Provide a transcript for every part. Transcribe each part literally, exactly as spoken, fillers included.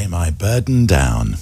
Lay My Burden Down.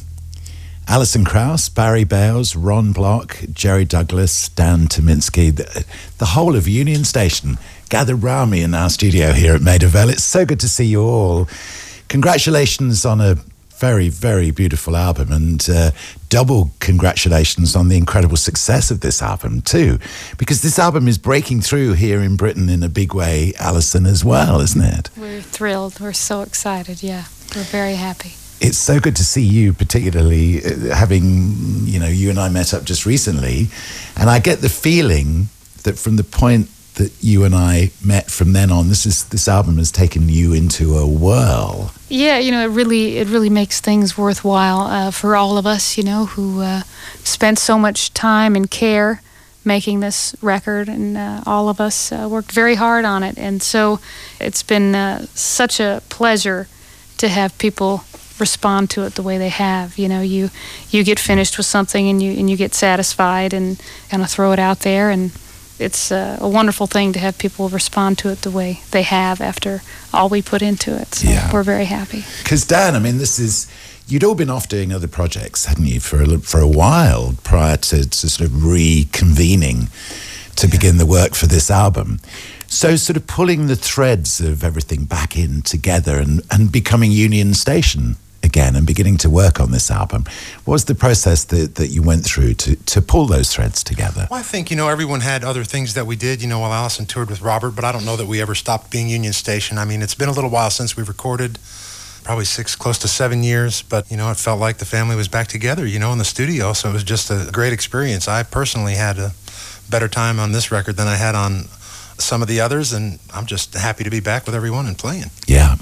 Alison Krauss, Barry Bales, Ron Block, Jerry Douglas, Dan Tominski, the, the whole of Union Station gathered round me in our studio here at Maida Vale. It's so good to see you all. Congratulations on a very, very beautiful album, and uh, double congratulations on the incredible success of this album too, because this album is breaking through here in Britain in a big way, Alison, as well, isn't it? We're thrilled. We're so excited, yeah. We're very happy. It's so good to see you, particularly uh, having, you know, you and I met up just recently, and I get the feeling that from the point that you and I met from then on, this is this album has taken you into a whirl. Yeah, you know, it really it really makes things worthwhile uh, for all of us, you know, who uh, spent so much time and care making this record, and uh, all of us uh, worked very hard on it. And so it's been uh, such a pleasure to have people respond to it the way they have. You know, you you get finished with something and you and you get satisfied and kind of throw it out there, and it's uh, a wonderful thing to have people respond to it the way they have after all we put into it. So yeah. We're very happy. Because Dan, I mean, this is, you'd all been off doing other projects, hadn't you, for a, for a while prior to, to sort of reconvening to yeah. begin the work for this album. So sort of pulling the threads of everything back in together and, and becoming Union Station again and beginning to work on this album. What was the process that, that you went through to, to pull those threads together? Well, I think, you know, everyone had other things that we did, you know, while Alison toured with Robert, but I don't know that we ever stopped being Union Station. I mean, it's been a little while since we recorded, probably six, close to seven years, but, you know, it felt like the family was back together, you know, in the studio, so it was just a great experience. I personally had a better time on this record than I had on some of the others, and I'm just happy to be back with everyone and playing. Yeah.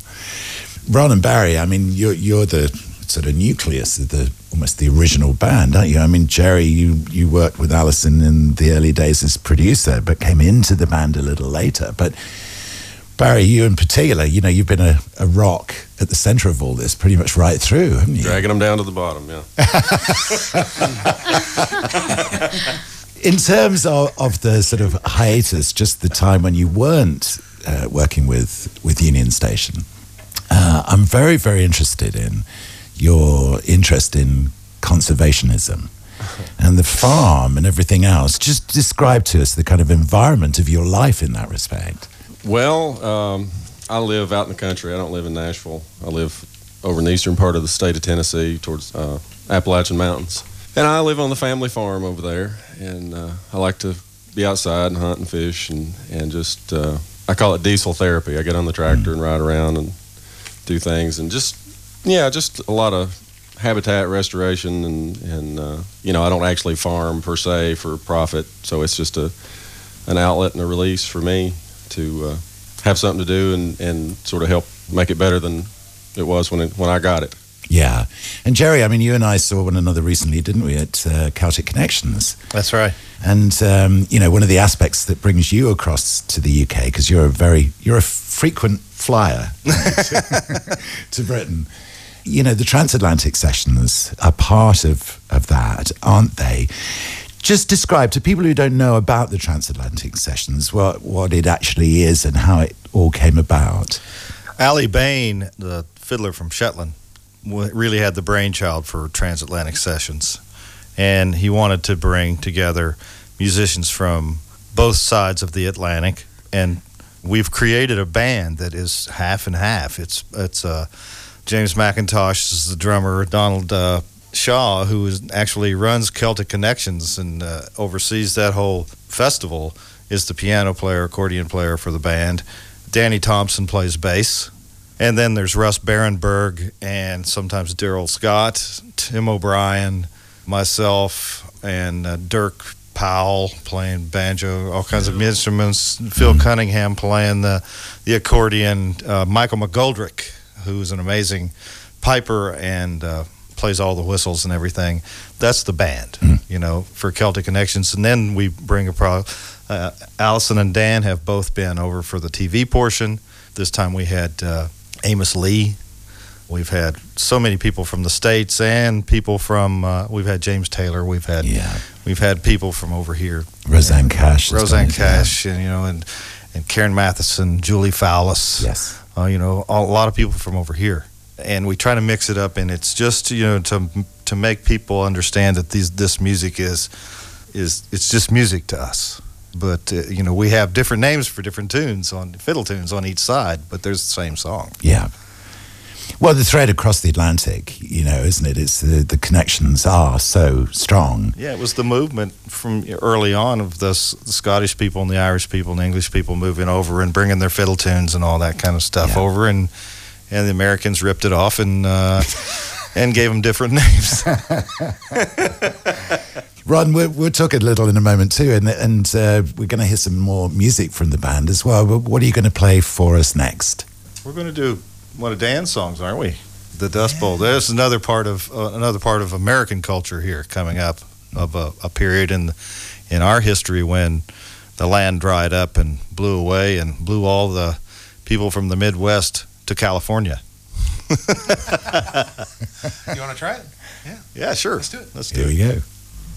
Ron and Barry, I mean, you're you're the sort of nucleus of the almost the original band, aren't you? I mean, Jerry, you you worked with Alison in the early days as producer, but came into the band a little later. But Barry, you in particular, you know, you've been a, a rock at the centre of all this pretty much right through, haven't you? Dragging them down to the bottom, yeah. In terms of, of the sort of hiatus, just the time when you weren't uh, working with, with Union Station, uh, I'm very, very interested in your interest in conservationism and the farm and everything else. Just describe to us the kind of environment of your life in that respect. Well, um, I live out in the country. I don't live in Nashville. I live over in the eastern part of the state of Tennessee towards uh, Appalachian Mountains. And I live on the family farm over there, and uh, I like to be outside and hunt and fish, and, and just, uh, I call it diesel therapy. I get on the tractor mm. and ride around and do things, and just, yeah, just a lot of habitat restoration, and, and uh, you know, I don't actually farm per se for profit, so it's just a an outlet and a release for me to uh, have something to do and, and sort of help make it better than it was when it, when I got it. Yeah. And Jerry, I mean, you and I saw one another recently, didn't we, at uh, Celtic Connections? That's right. And, um, you know, one of the aspects that brings you across to the U K, because you're a very, you're a frequent flyer to, to Britain. You know, the transatlantic sessions are part of, of that, aren't they? Just describe to people who don't know about the transatlantic sessions what, what it actually is and how it all came about. Ali Bain, the fiddler from Shetland, really had the brainchild for transatlantic sessions, and he wanted to bring together musicians from both sides of the Atlantic, and we've created a band that is half and half. It's it's uh, James McIntosh is the drummer, Donald uh, Shaw, who is, actually runs Celtic Connections and uh, oversees that whole festival, is the piano player, accordion player for the band. Danny Thompson plays bass. And then there's Russ Barenberg and sometimes Daryl Scott, Tim O'Brien, myself, and uh, Dirk Powell playing banjo, all kinds of instruments, Phil Cunningham playing the, the accordion, uh, Michael McGoldrick, who's an amazing piper and uh, plays all the whistles and everything. That's the band, mm. you know, for Celtic Connections. And then we bring a pro. Uh, Alison and Dan have both been over for the T V portion. This time we had uh, Amos Lee. We've had so many people from the States and people from, uh, we've had James Taylor. We've had yeah. we've had people from over here. Roseanne and, Cash. Roseanne Cash, and, you know, and, and Karen Matheson, Julie Fowlis. Yes. Uh, you know, a lot of people from over here. and we try to mix it up, and it's just, you know, to to make people understand that these this music is is it's just music to us. But uh, you know, we have different names for different tunes on fiddle tunes on each side, but there's the same song. Yeah. Well, the thread across the Atlantic, you know, isn't it? It's the, the connections are so strong. Yeah, it was the movement from early on of the, S- the Scottish people and the Irish people and the English people moving over and bringing their fiddle tunes and all that kind of stuff Yeah. over, and and the Americans ripped it off and uh, and gave them different names. Ron, we'll, we'll talk a little in a moment too, and, and uh, we're going to hear some more music from the band as well. But what are you going to play for us next? We're going to do one of Dan's songs, aren't we? The Dust Bowl. There's another part of uh, another part of American culture here coming up, of a, a period in in our history when the land dried up and blew away and blew all the people from the Midwest to California. You want to try it? Yeah. Yeah, sure. Let's do it. Let's do Here it. we go.